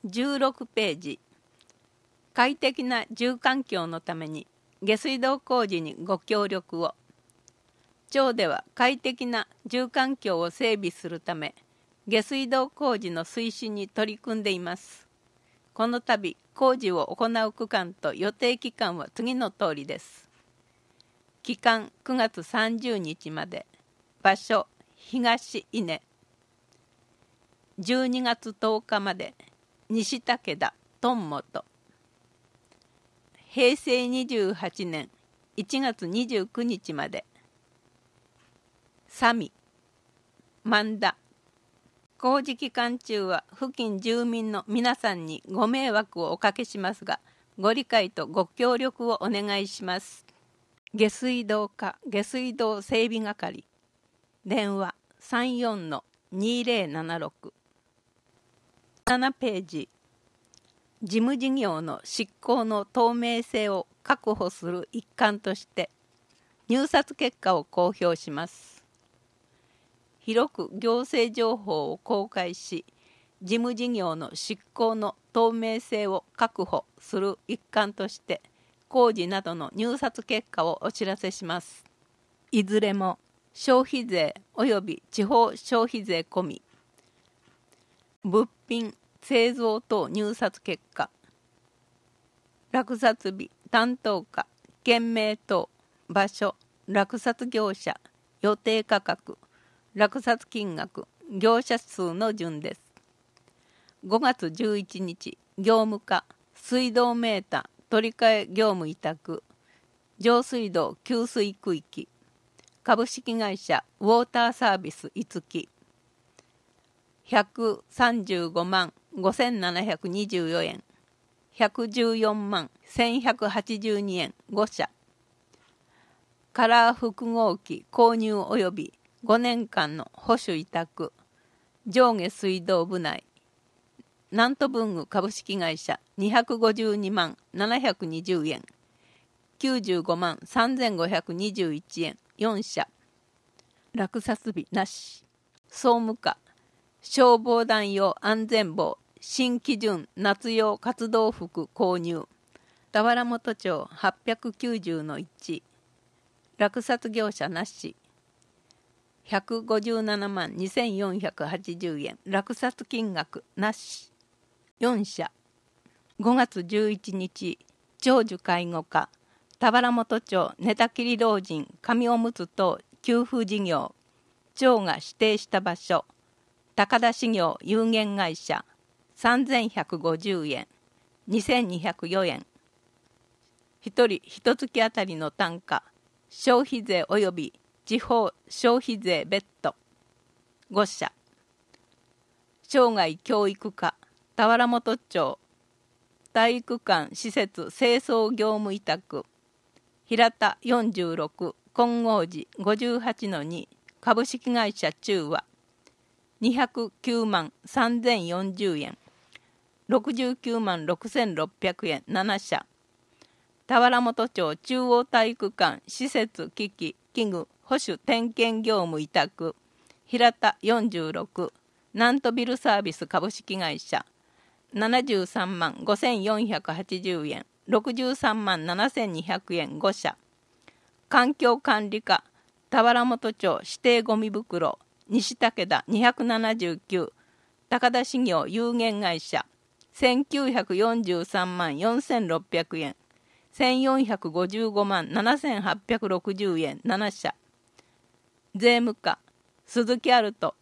16ページ。快適な住環境のために下水道工事にご協力を。町では快適な住環境を整備するため下水道工事の推進に取り組んでいます。この度工事を行う区間と予定期間は次の通りです。期間9月30日まで。場所東伊根。12月10日まで西武田頓本。平成28年1月29日まで佐見万田。工事期間中は付近住民の皆さんにご迷惑をおかけしますが、ご理解とご協力をお願いします。下水道課下水道整備係。電話34-2076。7ページ。事務事業の執行の透明性を確保する一環として入札結果を公表します。広く行政情報を公開し、事務事業の執行の透明性を確保する一環として工事などの入札結果をお知らせします。いずれも消費税及び地方消費税込み。物品製造等入札結果。落札日、担当課、件名等、場所、落札業者、予定価格、落札金額、業者数の順です。5月11日、業務課、水道メーター取り替え業務委託、上水道給水区域、株式会社ウォーターサービスいつき、135万5724円、114万1182円5社。カラー複合機購入及び5年間の保守委託、上下水道部内、南都文具株式会社252万720円、95万3521円4社。落札日なし。総務課、消防団用安全帽新基準夏用活動服購入、田原本町890-1。落札業者なし。157万2480円。落札金額なし。4社。5月11日、長寿介護課、田原本町寝たきり老人紙おむつ等給付事業、町が指定した場所、高田市業有限会社、3150円、2204円。1人1月あたりの単価、消費税及び地方消費税別途5社。生涯教育課、田原本町体育館施設清掃業務委託、平田46金剛寺 58-2 株式会社中和、209万3040円、69万6600円7社。田原本町中央体育館施設機器器具保守点検業務委託、平田46南都ビルサービス株式会社、73万5480円、63万7200円5社。環境管理課、田原本町指定ゴミ袋西武田279高田市業有限会社、1943万4600円、1455万7860円7社。税務課、鈴木アルト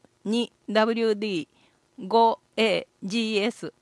F2WD5AGS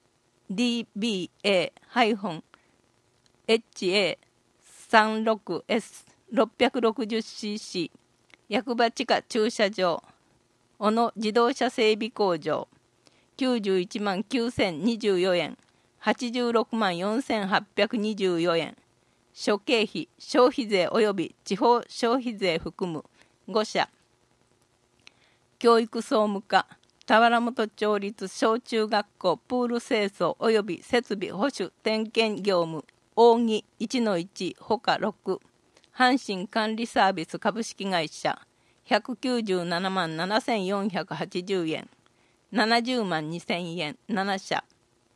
DBA-HA36S660cc 役場地下駐車場小野自動車整備工場、91万9024円、86万4824円。諸経費消費税及び地方消費税含む5社。教育総務課、田原本町立小中学校プール清掃及び設備保守点検業務扇 1-1 ほか6阪神管理サービス株式会社197万7480円、70万2000円7社。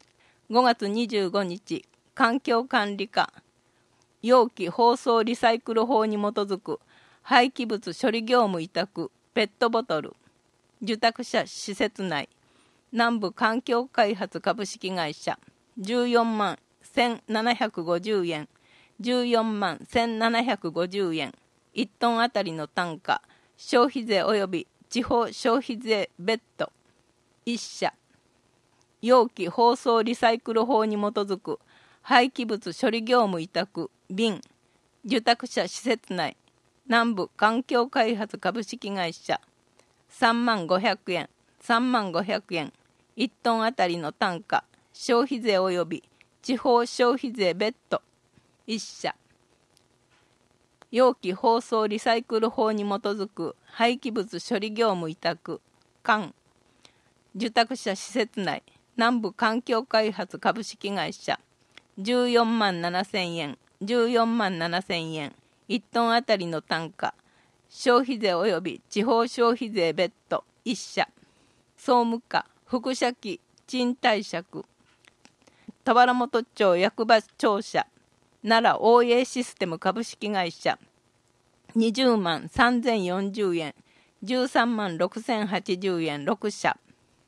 5月25日、環境管理課、容器包装リサイクル法に基づく廃棄物処理業務委託ペットボトル、受託者施設内、南部環境開発株式会社、14万1750円、14万1750円、1トンあたりの単価、消費税及び地方消費税別途、1社、容器包装リサイクル法に基づく廃棄物処理業務委託便、受託者施設内、南部環境開発株式会社、3万500円、3万500円、1トンあたりの単価、消費税及び地方消費税別途、1社、容器包装リサイクル法に基づく廃棄物処理業務委託間、受託者施設内、南部環境開発株式会社、14万7000円、14万7000円、1トンあたりの単価、消費税及び地方消費税別途、1社、総務課、副社機、賃貸借、田原本町役場庁舎、奈良応永システム株式会社、20万3040円、13万6080円6社、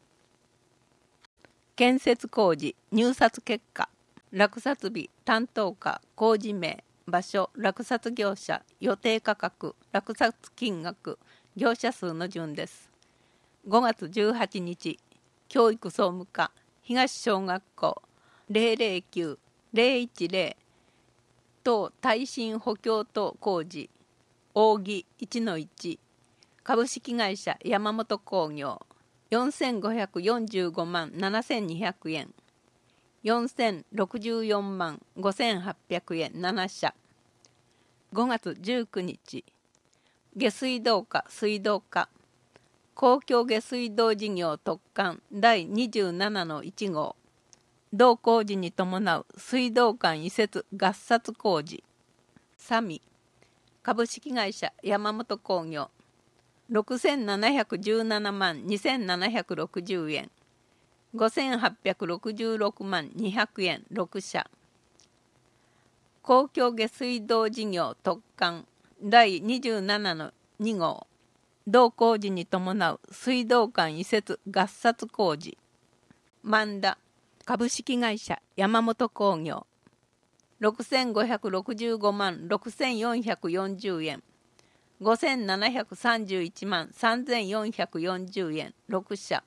建設工事、入札結果、落札日、担当課、工事名、場所、落札業者、予定価格、落札金額、業者数の順です。5月18日、教育総務課、東小学校、009-010、等耐震補強等工事、扇1-1、株式会社山本工業、4545万7200円、4064万5800円7社。5月19日、下水道課水道課、公共下水道事業特管第27-1号、同工事に伴う水道管移設合札工事、サミ株式会社山本工業、6717万2760円、5866万200円6社。公共下水道事業特管第27-2号、同工事に伴う水道管移設合札工事、万田株式会社山本工業、6565万6440円、5731万3440円6社。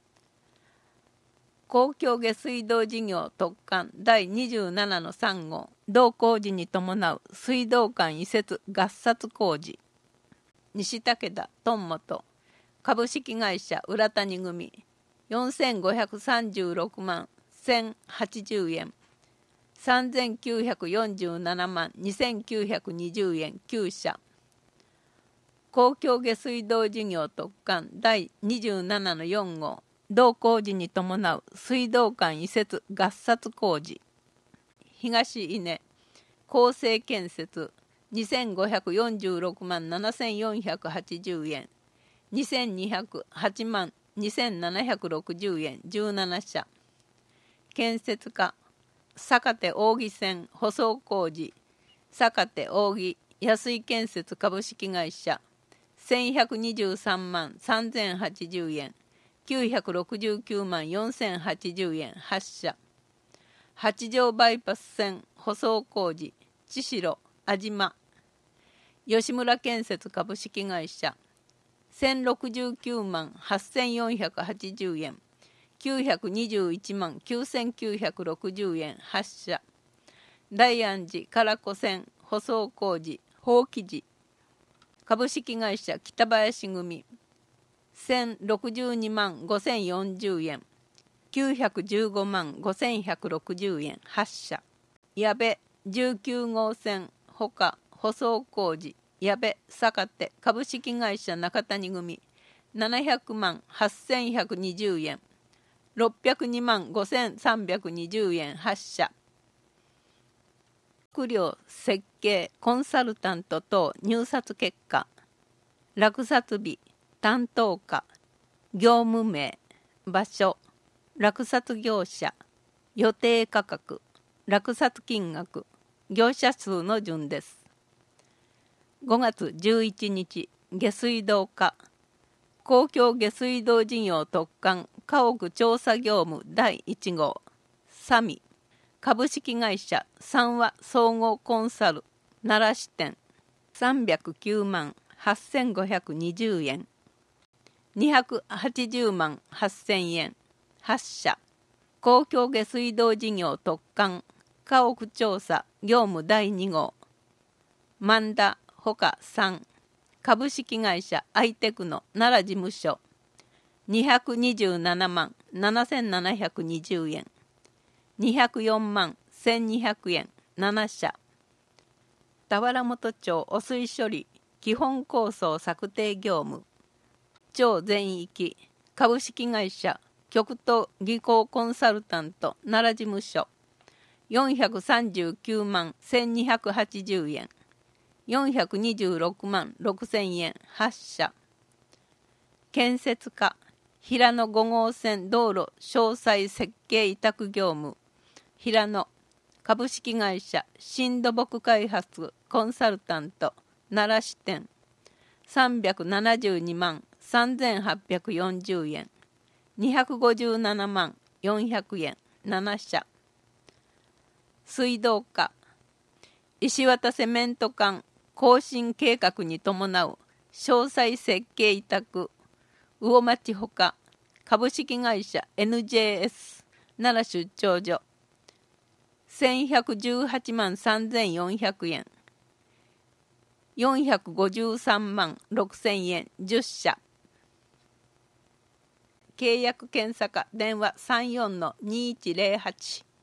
公共下水道事業特管第27-3号、同工事に伴う水道管移設合札工事、西武田トンモト株式会社浦谷組、4536万1080円、3947万2920円9社。公共下水道事業特管第27-4号、同工事に伴う水道管移設合札工事、東伊根厚生建設、2546万7480円、2208万2760円17社。建設課、坂手扇線舗装工事、坂手扇安井建設株式会社、1123万3080円、969万4080円8社。八条バイパス線舗装工事、千代安島吉村建設株式会社、1069万8480円、921万9960円8社。大安寺唐子線舗装工事宝木寺株式会社北林組、1062万5040円、915万5160円8社。矢部19号線ほか舗装工事矢部坂手株式会社中谷組、700万8120円、602万5320円8社。測量設計コンサルタント等入札結果、落札日、担当課、業務名、場所、落札業者、 予定価格、落札金額、業者数の順です。5月11日、下水道課、公共下水道事業特管家屋調査業務第1号、サミ、株式会社三和総合コンサル、奈良支店、309万8520円、280万8000円、発社、公共下水道事業特管家屋調査業務第2号、万田ほか3、株式会社アイテクノ奈良事務所、227万7720円、204万1200円、7社、田原本町汚水処理基本構想策定業務、町全域株式会社極東技工コンサルタント奈良事務所、439万1280円、426万6000円、発社、建設課平野5号線道路詳細設計委託業務、平野株式会社新土木開発コンサルタント奈良支店、372万3840円、257万400円、7社、水道課石渡セメント管更新計画に伴う詳細設計委託魚町ほか株式会社 NJS 奈良出張所、1118万3400円、453万6000円、10社、契約検査課電話 34-2108